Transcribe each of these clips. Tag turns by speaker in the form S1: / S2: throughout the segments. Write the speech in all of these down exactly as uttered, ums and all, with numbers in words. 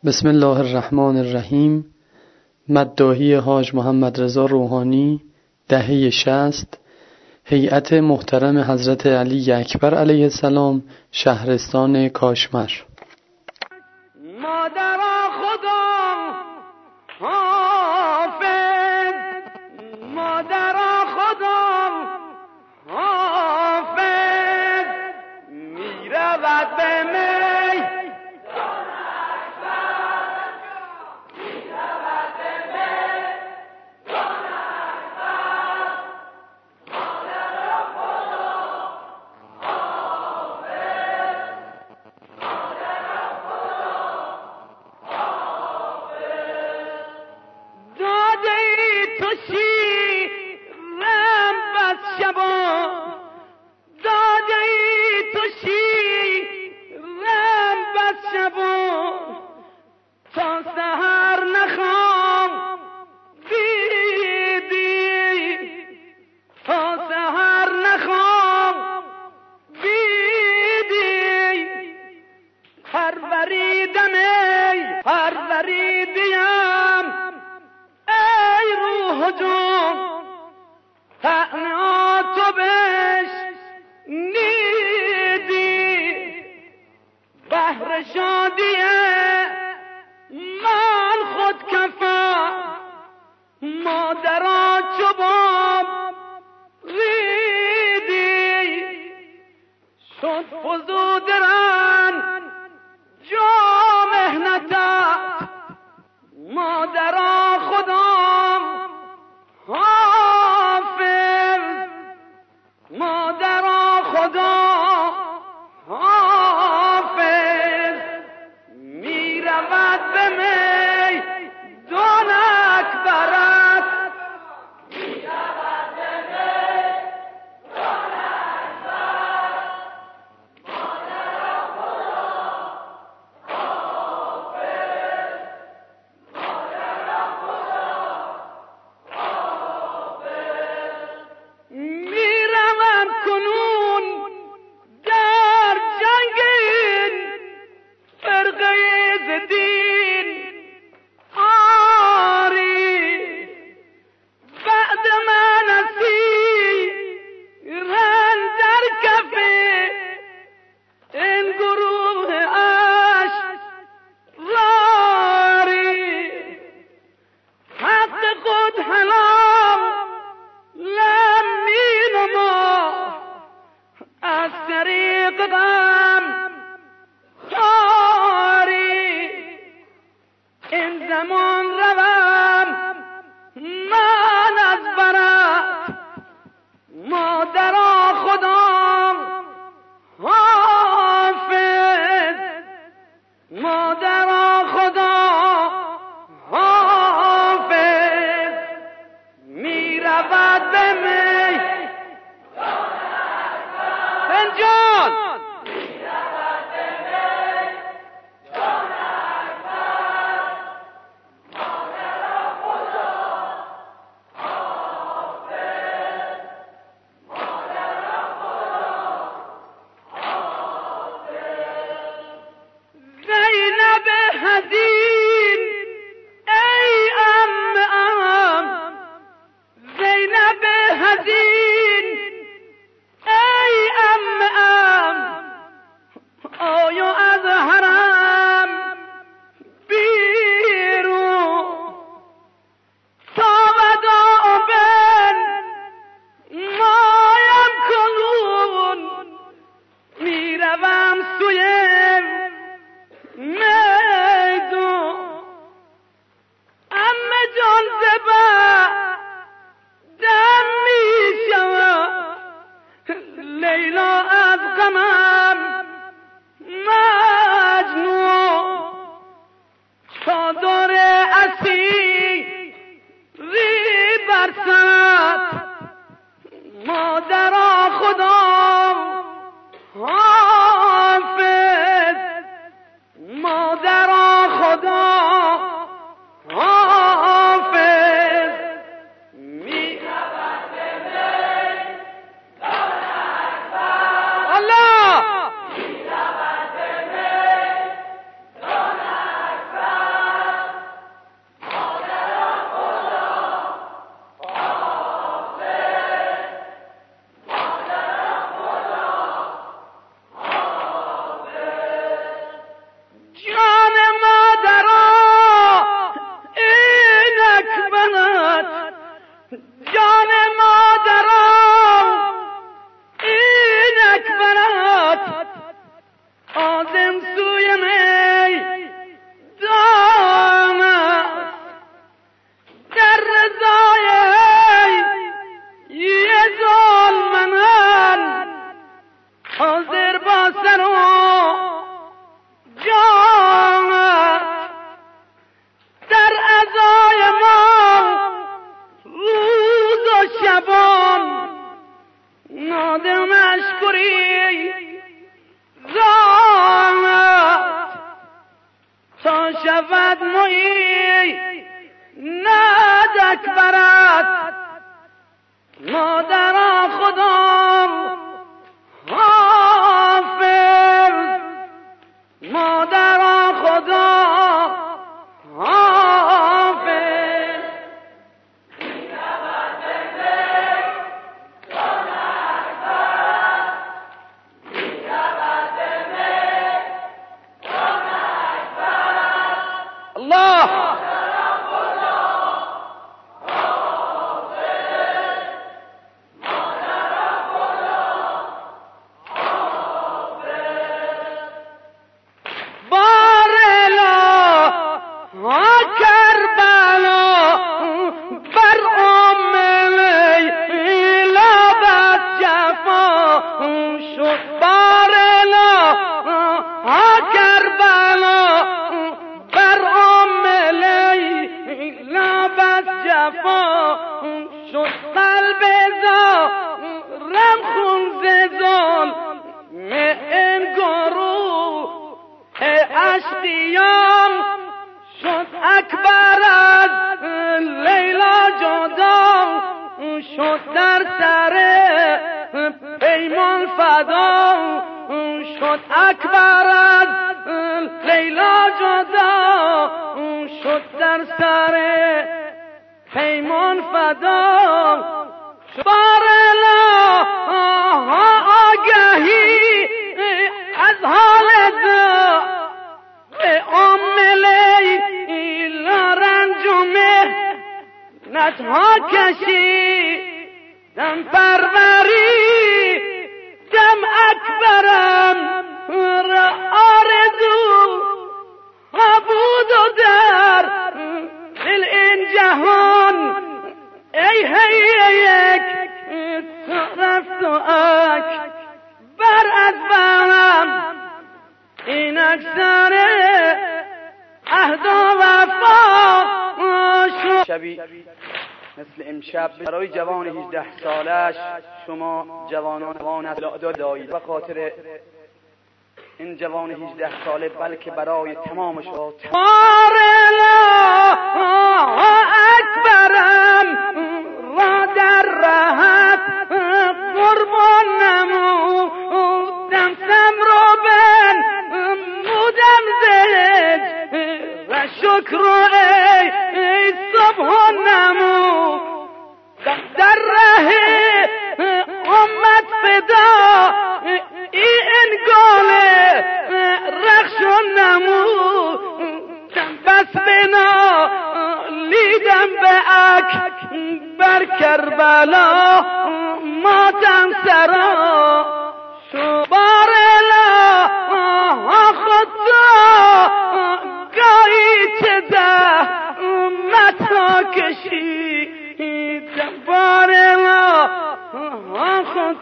S1: بسم الله الرحمن الرحیم. مداحی حاج محمد رضا روحانی، دهه شصت. هیئت محترم حضرت علی اکبر علیه السلام، شهرستان کاشمر.
S2: مادرا خدا حافظ، مادرا خدا حافظ، میرود به می تا شود مویی ند اکبرت مادرا خودم حافظ مادرا خدا حافظ الله شد قلب زارم خون ززال این گروه عشقیان شد اکبر از لیلا جدا شد در سر پیمان فدا شد اکبر از لیلا جدا شد در سر پیمان فدا بارلا آگهی از حال دا ام لیلا رنج و مهنتها کشی دم پروری دم اکبرم را آرزو بود و در دل این جهان ای هی یک رفت و اک بر از برم این اکثر عهد و وفا شد. شبی مثل امشب برای جوان هجده سالش شما جوانان جوان اصلاح دایید و خاطر این جوان هجده ساله بلکه برای تمام شما اکبرم را در راحت قربان نمودم سم رو بن مودم زج و شکر ای, ای صبح نمودم در راه امت فدا این گاله رخشون نمودم بس بنا لیدم به اکبر کربلا ماتم سرا شو بارلا خود گاهی چه زحمتها کشیدم بارلا خود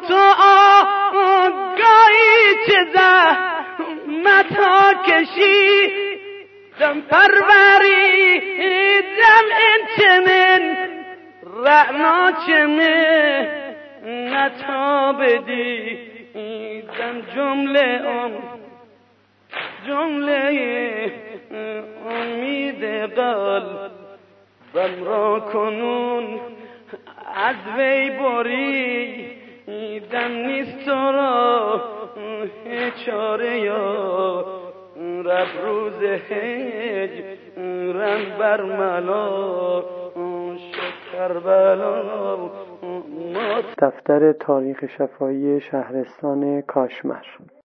S2: گاهی چه زحمتها کشیدم پروریدم این چنین رعنا چمنتا بدیدم جمله ام جمله امید قلبم را کنون از وی بریدم نیست تو را چاره یا رب روز هجرم بر ملا شد کربلا.
S1: دفتر تاریخ شفاهی شهرستان کاشمر.